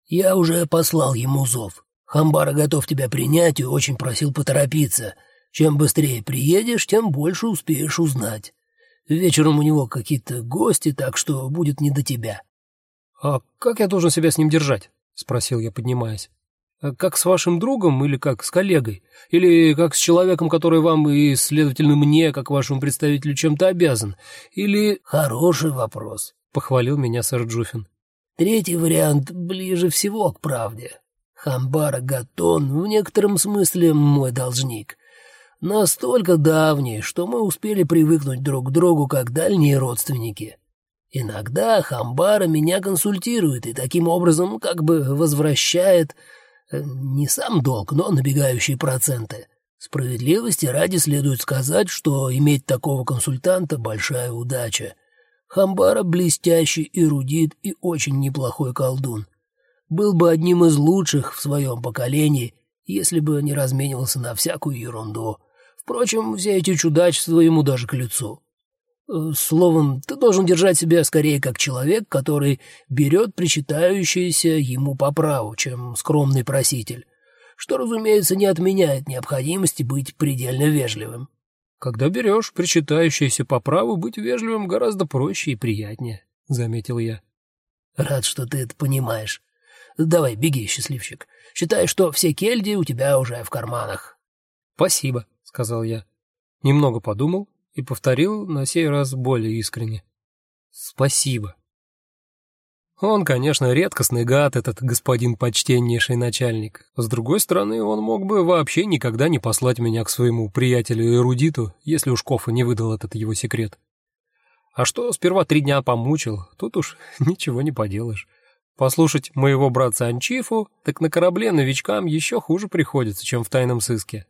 «Я уже послал ему зов. Хамбара готов тебя принять и очень просил поторопиться. Чем быстрее приедешь, тем больше успеешь узнать. Вечером у него какие-то гости, так что будет не до тебя». «А как я должен себя с ним держать?» — спросил я, поднимаясь. «Как с вашим другом или как с коллегой? Или как с человеком, который вам и, следовательно, мне, как вашему представителю, чем-то обязан? Или...» «Хороший вопрос», — похвалил меня сэр Джуффин. «Третий вариант ближе всего к правде. Хамбара Гатон в некотором смысле мой должник. Настолько давний, что мы успели привыкнуть друг к другу как дальние родственники. Иногда Хамбара меня консультирует и таким образом как бы возвращает не сам долг, но набегающие проценты. Справедливости ради следует сказать, что иметь такого консультанта — большая удача. Хамбара блестящий эрудит и очень неплохой колдун. Был бы одним из лучших в своем поколении, если бы не разменивался на всякую ерунду. Впрочем, все эти чудачества ему даже к лицу. Словом, ты должен держать себя скорее как человек, который берет причитающееся ему по праву, чем скромный проситель, что, разумеется, не отменяет необходимости быть предельно вежливым». «Когда берешь причитающееся по праву, быть вежливым гораздо проще и приятнее», — заметил я. «Рад, что ты это понимаешь. Давай, беги, счастливчик. Считай, что все кельди у тебя уже в карманах». «Спасибо», — сказал я. Немного подумал и повторил на сей раз более искренне. «Спасибо». Он, конечно, редкостный гад, этот господин почтеннейший начальник. С другой стороны, он мог бы вообще никогда не послать меня к своему приятелю-эрудиту, если уж Кофа не выдал этот его секрет. А что сперва 3 дня помучил, тут уж ничего не поделаешь. Послушать моего братца Анчифу, так на корабле новичкам еще хуже приходится, чем в тайном сыске.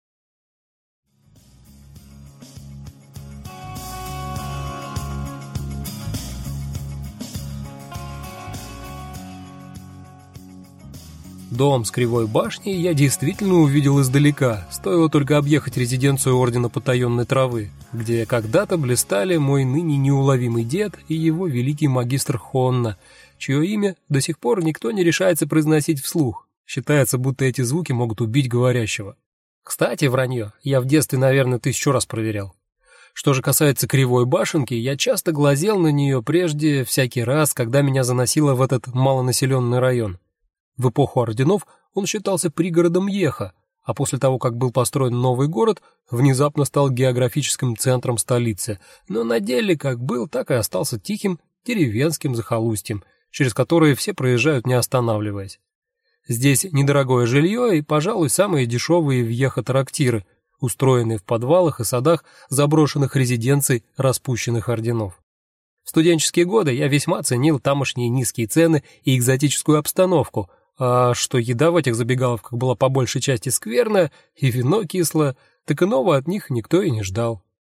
Дом с кривой башней я действительно увидел издалека, стоило только объехать резиденцию Ордена Потаенной Травы, где когда-то блистали мой ныне неуловимый дед и его великий магистр Хонна, чье имя до сих пор никто не решается произносить вслух. Считается, будто эти звуки могут убить говорящего. Кстати, вранье, я в детстве, наверное, 1000 раз проверял. Что же касается кривой башенки, я часто глазел на нее прежде всякий раз, когда меня заносило в этот малонаселенный район. В эпоху орденов он считался пригородом Йеха, а после того, как был построен новый город, внезапно стал географическим центром столицы, но на деле как был, так и остался тихим деревенским захолустьем, через которое все проезжают не останавливаясь. Здесь недорогое жилье и, пожалуй, самые дешевые в Йеха трактиры, устроенные в подвалах и садах заброшенных резиденций распущенных орденов. В студенческие годы я весьма ценил тамошние низкие цены и экзотическую обстановку, а что еда в этих забегаловках была по большей части скверная и вино кислое, так иного от них никто и не ждал.